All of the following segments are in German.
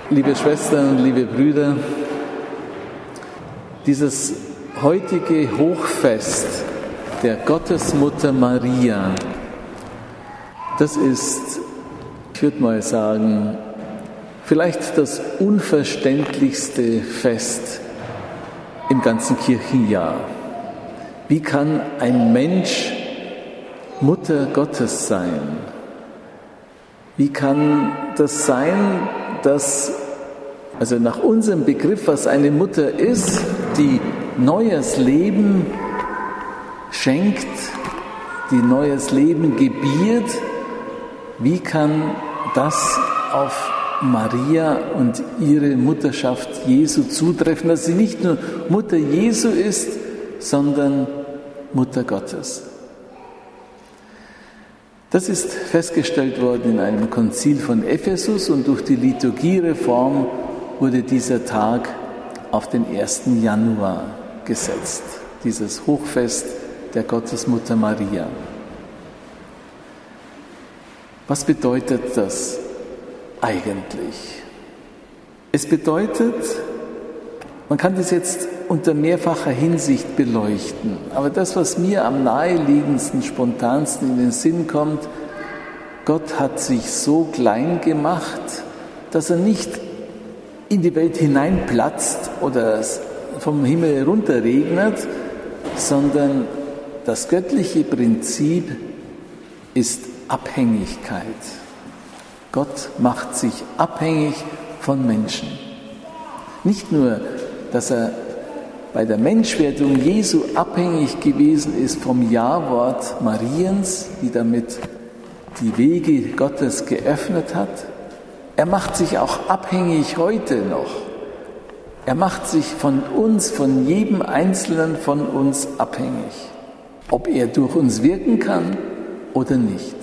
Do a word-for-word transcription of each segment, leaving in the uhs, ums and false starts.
Liebe Schwestern, liebe Brüder, dieses heutige Hochfest der Gottesmutter Maria, das ist, ich würde mal sagen, vielleicht das unverständlichste Fest im ganzen Kirchenjahr. Wie kann ein Mensch Mutter Gottes sein? Wie kann das sein, dass, also nach unserem Begriff, was eine Mutter ist, die neues Leben schenkt, die neues Leben gebiert, wie kann das auf Maria und ihre Mutterschaft Jesu zutreffen, dass sie nicht nur Mutter Jesu ist, sondern Mutter Gottes? Das ist festgestellt worden in einem Konzil von Ephesus und durch die Liturgiereform wurde dieser Tag auf den ersten Januar gesetzt, dieses Hochfest der Gottesmutter Maria. Was bedeutet das eigentlich? Es bedeutet, man kann das jetzt unter mehrfacher Hinsicht beleuchten, aber das, was mir am naheliegendsten, spontansten in den Sinn kommt, Gott hat sich so klein gemacht, dass er nicht in die Welt hineinplatzt oder vom Himmel herunterregnet, sondern das göttliche Prinzip ist Abhängigkeit. Gott macht sich abhängig von Menschen. Nicht nur, dass er bei der Menschwerdung Jesu abhängig gewesen ist vom Ja-Wort Mariens, die damit die Wege Gottes geöffnet hat. Er macht sich auch abhängig heute noch. Er macht sich von uns, von jedem Einzelnen von uns abhängig, ob er durch uns wirken kann oder nicht.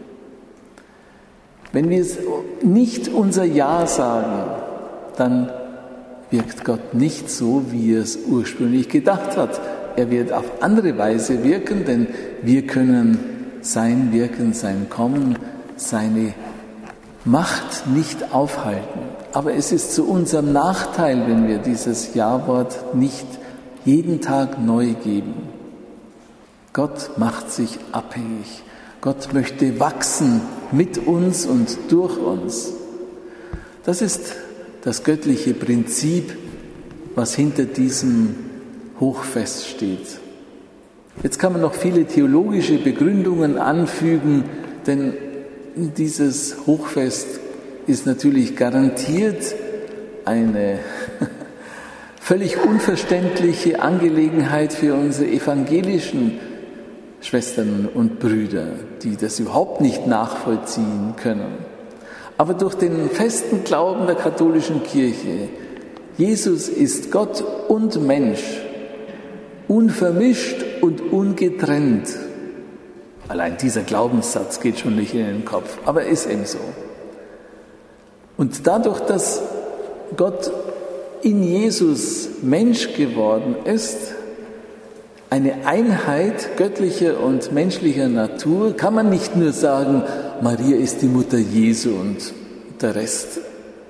Wenn wir nicht unser Ja sagen, dann wirkt Gott nicht so, wie er es ursprünglich gedacht hat. Er wird auf andere Weise wirken, denn wir können sein Wirken, sein Kommen, seine Macht nicht aufhalten. Aber es ist zu unserem Nachteil, wenn wir dieses Ja-Wort nicht jeden Tag neu geben. Gott macht sich abhängig. Gott möchte wachsen mit uns und durch uns. Das ist das göttliche Prinzip, was hinter diesem Hochfest steht. Jetzt kann man noch viele theologische Begründungen anfügen, denn dieses Hochfest ist natürlich garantiert eine völlig unverständliche Angelegenheit für unsere evangelischen Schwestern und Brüder, die das überhaupt nicht nachvollziehen können. Aber durch den festen Glauben der katholischen Kirche, Jesus ist Gott und Mensch, unvermischt und ungetrennt. Allein dieser Glaubenssatz geht schon nicht in den Kopf, aber ist eben so. Und dadurch, dass Gott in Jesus Mensch geworden ist, eine Einheit göttlicher und menschlicher Natur, kann man nicht nur sagen, Maria ist die Mutter Jesu und der Rest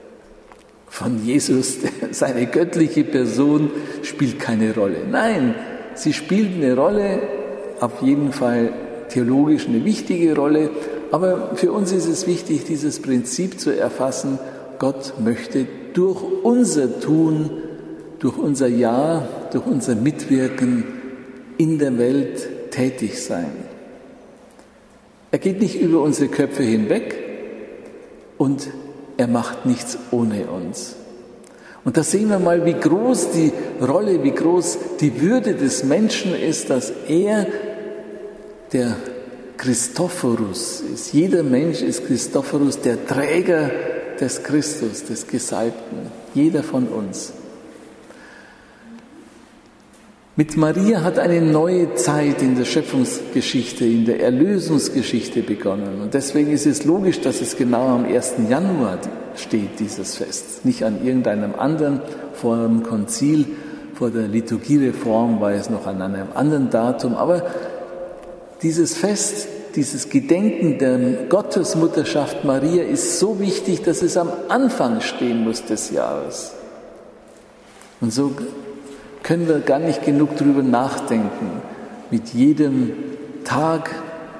von Jesus, seine göttliche Person, spielt keine Rolle. Nein, sie spielt eine Rolle, auf jeden Fall theologisch eine wichtige Rolle, aber für uns ist es wichtig, dieses Prinzip zu erfassen, Gott möchte durch unser Tun, durch unser Ja, durch unser Mitwirken in der Welt tätig sein. Er geht nicht über unsere Köpfe hinweg und er macht nichts ohne uns. Und da sehen wir mal, wie groß die Rolle, wie groß die Würde des Menschen ist, dass er der Christophorus ist. Jeder Mensch ist Christophorus, der Träger des Christus, des Gesalbten. Jeder von uns. Mit Maria hat eine neue Zeit in der Schöpfungsgeschichte, in der Erlösungsgeschichte begonnen. Und deswegen ist es logisch, dass es genau am ersten Januar steht, dieses Fest. Nicht an irgendeinem anderen. Vor dem Konzil, vor der Liturgiereform war es noch an einem anderen Datum. Aber dieses Fest dieses Gedenken der Gottesmutterschaft Maria ist so wichtig, dass es am Anfang stehen muss des Jahres. Und so können wir gar nicht genug darüber nachdenken. Mit jedem Tag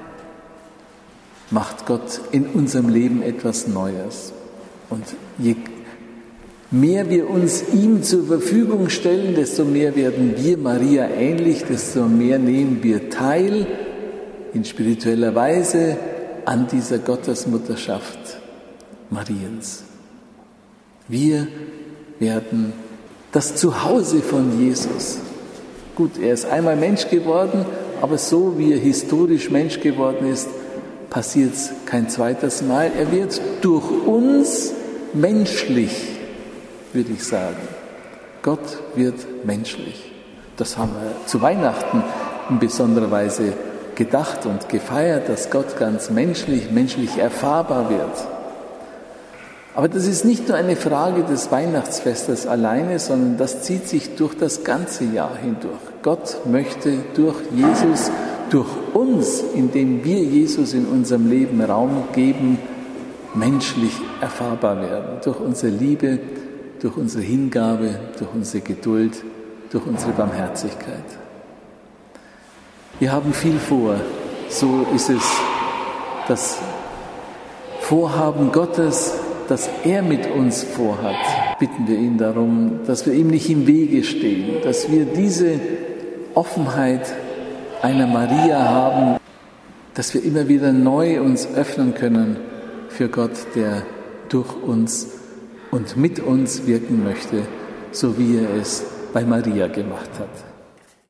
macht Gott in unserem Leben etwas Neues. Und je mehr wir uns ihm zur Verfügung stellen, desto mehr werden wir Maria ähnlich, desto mehr nehmen wir teil in spiritueller Weise an dieser Gottesmutterschaft Mariens. Wir werden das Zuhause von Jesus. Gut, er ist einmal Mensch geworden, aber so wie er historisch Mensch geworden ist, passiert es kein zweites Mal. Er wird durch uns menschlich, würde ich sagen. Gott wird menschlich. Das haben wir zu Weihnachten in besonderer Weise gedacht und gefeiert, dass Gott ganz menschlich, menschlich erfahrbar wird. Aber das ist nicht nur eine Frage des Weihnachtsfestes alleine, sondern das zieht sich durch das ganze Jahr hindurch. Gott möchte durch Jesus, durch uns, indem wir Jesus in unserem Leben Raum geben, menschlich erfahrbar werden. Durch unsere Liebe, durch unsere Hingabe, durch unsere Geduld, durch unsere Barmherzigkeit. Wir haben viel vor. So ist es das Vorhaben Gottes, das er mit uns vorhat. Bitten wir ihn darum, dass wir ihm nicht im Wege stehen, dass wir diese Offenheit einer Maria haben, dass wir immer wieder neu uns öffnen können für Gott, der durch uns und mit uns wirken möchte, so wie er es bei Maria gemacht hat.